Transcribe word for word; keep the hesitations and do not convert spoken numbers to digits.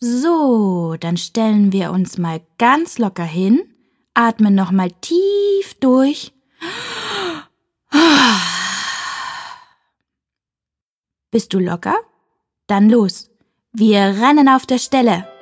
So, dann stellen wir uns mal ganz locker hin, atmen nochmal tief durch. Bist du locker? Dann los. Wir rennen auf der Stelle.